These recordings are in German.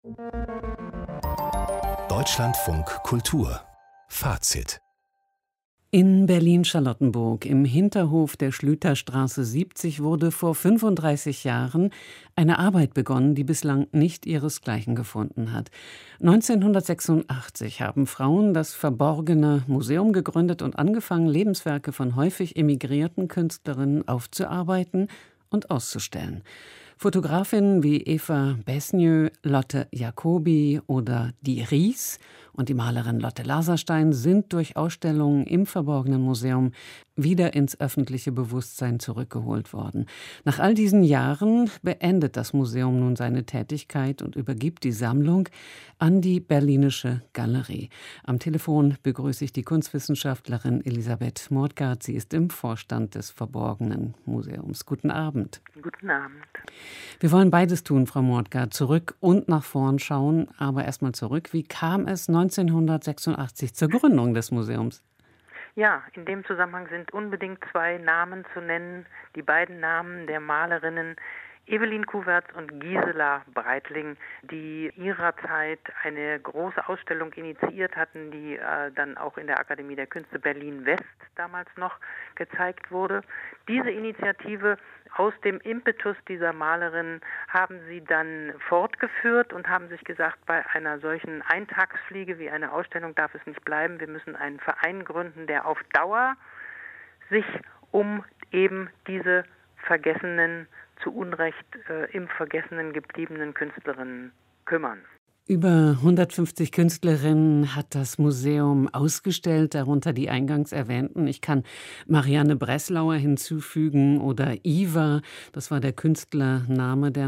Deutschlandfunk Kultur Fazit. In Berlin-Charlottenburg im Hinterhof der Schlüterstraße 70 wurde vor 35 Jahren eine Arbeit begonnen, die bislang nicht ihresgleichen gefunden hat. 1986 haben Frauen das Verborgene Museum gegründet und angefangen, Lebenswerke von häufig emigrierten Künstlerinnen aufzuarbeiten und auszustellen. Fotografinnen wie Eva Besnieux, Lotte Jacobi oder die Ries und die Malerin Lotte Laserstein sind durch Ausstellungen im Verborgenen Museum wieder ins öffentliche Bewusstsein zurückgeholt worden. Nach all diesen Jahren beendet das Museum nun seine Tätigkeit und übergibt die Sammlung an die Berlinische Galerie. Am Telefon begrüße ich die Kunstwissenschaftlerin Elisabeth Mordgard. Sie ist im Vorstand des Verborgenen Museums. Guten Abend. Guten Abend. Wir wollen beides tun, Frau Mordgard, zurück und nach vorn schauen. Aber erst mal zurück. Wie kam es 1986 zur Gründung des Museums? Ja, in dem Zusammenhang sind unbedingt zwei Namen zu nennen. Die beiden Namen der Malerinnen Evelyn Kuwerts und Gisela Breitling, die ihrer Zeit eine große Ausstellung initiiert hatten, die dann auch in der Akademie der Künste Berlin-West damals noch gezeigt wurde. Diese Initiative aus dem Impetus dieser Malerin haben sie dann fortgeführt und haben sich gesagt, bei einer solchen Eintagsfliege wie eine Ausstellung darf es nicht bleiben. Wir müssen einen Verein gründen, der auf Dauer sich um eben diese vergessenen, zu Unrecht im Vergessenen gebliebenen Künstlerinnen kümmern. Über 150 Künstlerinnen hat das Museum ausgestellt, darunter die eingangs erwähnten. Ich kann Marianne Breslauer hinzufügen oder Iva, das war der Künstlername der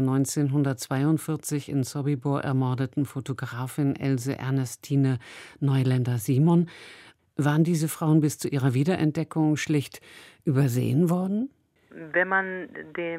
1942 in Sobibor ermordeten Fotografin Else Ernestine Neuländer-Simon. Waren diese Frauen bis zu ihrer Wiederentdeckung schlicht übersehen worden? Wenn man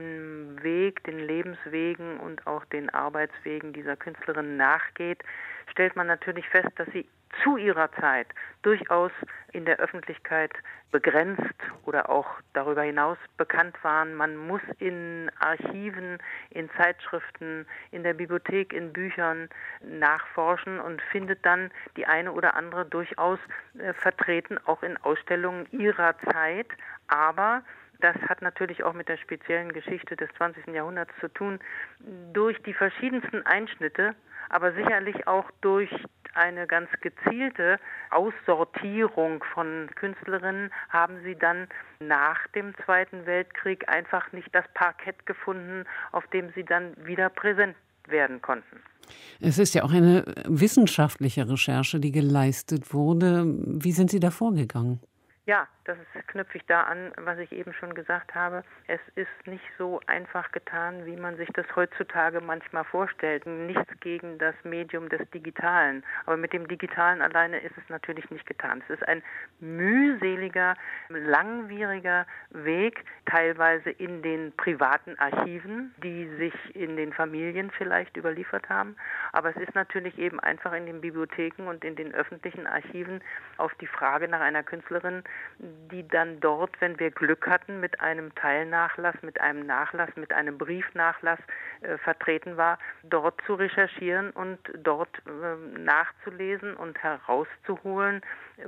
den Weg, den Lebenswegen und auch den Arbeitswegen dieser Künstlerinnen nachgeht, stellt man natürlich fest, dass sie zu ihrer Zeit durchaus in der Öffentlichkeit begrenzt oder auch darüber hinaus bekannt waren. Man muss in Archiven, in Zeitschriften, in der Bibliothek, in Büchern nachforschen und findet dann die eine oder andere durchaus vertreten, auch in Ausstellungen ihrer Zeit. Aber das hat natürlich auch mit der speziellen Geschichte des 20. Jahrhunderts zu tun. Durch die verschiedensten Einschnitte, aber sicherlich auch durch eine ganz gezielte Aussortierung von Künstlerinnen haben sie dann nach dem Zweiten Weltkrieg einfach nicht das Parkett gefunden, auf dem sie dann wieder präsent werden konnten. Es ist ja auch eine wissenschaftliche Recherche, die geleistet wurde. Wie sind Sie da vorgegangen? Ja, das knüpfe ich da an, was ich eben schon gesagt habe. Es ist nicht so einfach getan, wie man sich das heutzutage manchmal vorstellt. Nichts gegen das Medium des Digitalen. Aber mit dem Digitalen alleine ist es natürlich nicht getan. Es ist ein mühseliger, langwieriger Weg, teilweise in den privaten Archiven, die sich in den Familien vielleicht überliefert haben. Aber es ist natürlich eben einfach in den Bibliotheken und in den öffentlichen Archiven auf die Frage nach einer Künstlerin, die dann dort, wenn wir Glück hatten, mit einem Teilnachlass, mit einem Nachlass, mit einem Briefnachlass vertreten war, dort zu recherchieren und dort nachzulesen und herauszuholen,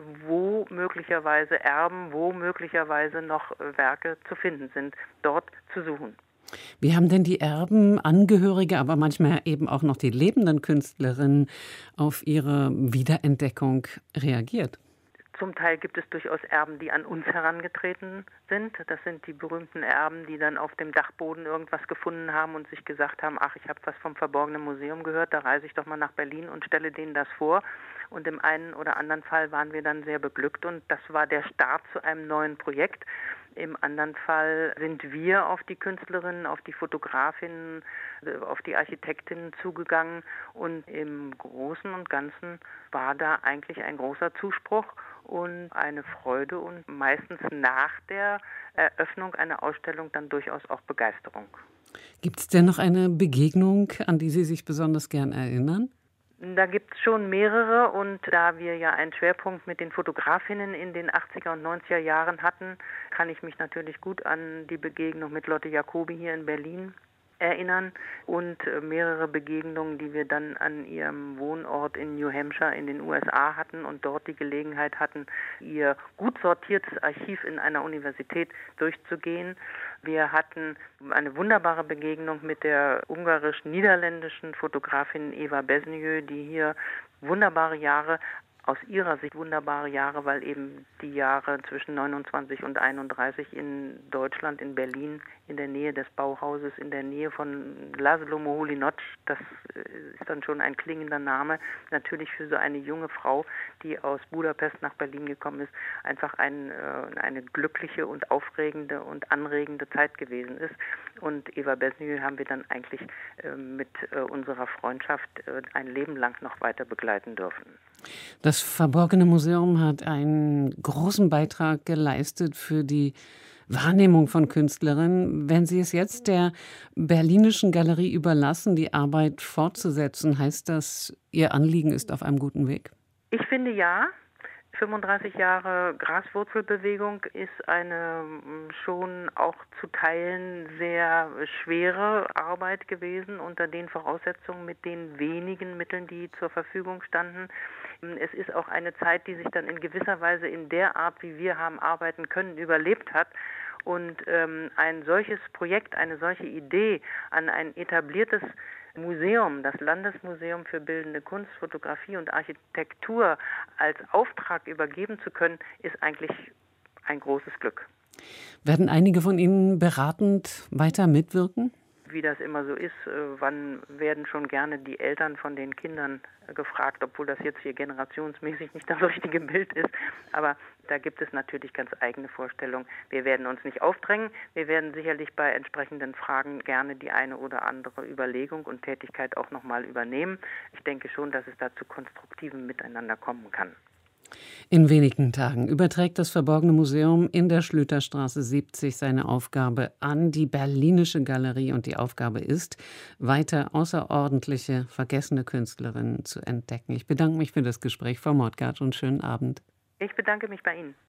wo möglicherweise Erben, wo möglicherweise noch Werke zu finden sind, dort zu suchen. Wie haben denn die Erben, Angehörige, aber manchmal eben auch noch die lebenden Künstlerinnen auf ihre Wiederentdeckung reagiert? Zum Teil gibt es durchaus Erben, die an uns herangetreten sind. Das sind die berühmten Erben, die dann auf dem Dachboden irgendwas gefunden haben und sich gesagt haben, ach, ich habe was vom Verborgenen Museum gehört, da reise ich doch mal nach Berlin und stelle denen das vor. Und im einen oder anderen Fall waren wir dann sehr beglückt und das war der Start zu einem neuen Projekt. Im anderen Fall sind wir auf die Künstlerinnen, auf die Fotografinnen, auf die Architektinnen zugegangen und im Großen und Ganzen war da eigentlich ein großer Zuspruch und eine Freude und meistens nach der Eröffnung einer Ausstellung dann durchaus auch Begeisterung. Gibt es denn noch eine Begegnung, an die Sie sich besonders gern erinnern? Da gibt es schon mehrere und da wir ja einen Schwerpunkt mit den Fotografinnen in den 80er und 90er Jahren hatten, kann ich mich natürlich gut an die Begegnung mit Lotte Jacobi hier in Berlin erinnern und mehrere Begegnungen, die wir dann an ihrem Wohnort in New Hampshire in den USA hatten und dort die Gelegenheit hatten, ihr gut sortiertes Archiv in einer Universität durchzugehen. Wir hatten eine wunderbare Begegnung mit der ungarisch-niederländischen Fotografin Eva Besnieu, die hier wunderbare Jahre, aus ihrer Sicht wunderbare Jahre, weil eben die Jahre zwischen 29 und 31 in Deutschland, in Berlin, in der Nähe des Bauhauses, in der Nähe von Laszlo Moholy-Nagy, das ist dann schon ein klingender Name, natürlich für so eine junge Frau, die aus Budapest nach Berlin gekommen ist, einfach eine glückliche und aufregende und anregende Zeit gewesen ist. Und Eva Besnieu haben wir dann eigentlich mit unserer Freundschaft ein Leben lang noch weiter begleiten dürfen. Das Verborgene Museum hat einen großen Beitrag geleistet für die Wahrnehmung von Künstlerinnen. Wenn Sie es jetzt der Berlinischen Galerie überlassen, die Arbeit fortzusetzen, heißt das, Ihr Anliegen ist auf einem guten Weg? Ich finde ja. 35 Jahre Graswurzelbewegung ist eine schon auch zu Teilen sehr schwere Arbeit gewesen unter den Voraussetzungen mit den wenigen Mitteln, die zur Verfügung standen. Es ist auch eine Zeit, die sich dann in gewisser Weise in der Art, wie wir haben arbeiten können, überlebt hat. Und ein solches Projekt, eine solche Idee an ein etabliertes Museum, das Landesmuseum für Bildende Kunst, Fotografie und Architektur als Auftrag übergeben zu können, ist eigentlich ein großes Glück. Werden einige von Ihnen beratend weiter mitwirken? Wie das immer so ist, wann werden schon gerne die Eltern von den Kindern gefragt, obwohl das jetzt hier generationsmäßig nicht das richtige Bild ist. Aber da gibt es natürlich ganz eigene Vorstellungen. Wir werden uns nicht aufdrängen. Wir werden sicherlich bei entsprechenden Fragen gerne die eine oder andere Überlegung und Tätigkeit auch nochmal übernehmen. Ich denke schon, dass es da zu konstruktivem Miteinander kommen kann. In wenigen Tagen überträgt das Verborgene Museum in der Schlüterstraße 70 seine Aufgabe an die Berlinische Galerie und die Aufgabe ist, weiter außerordentliche, vergessene Künstlerinnen zu entdecken. Ich bedanke mich für das Gespräch, Frau Mottgart, und schönen Abend. Ich bedanke mich bei Ihnen.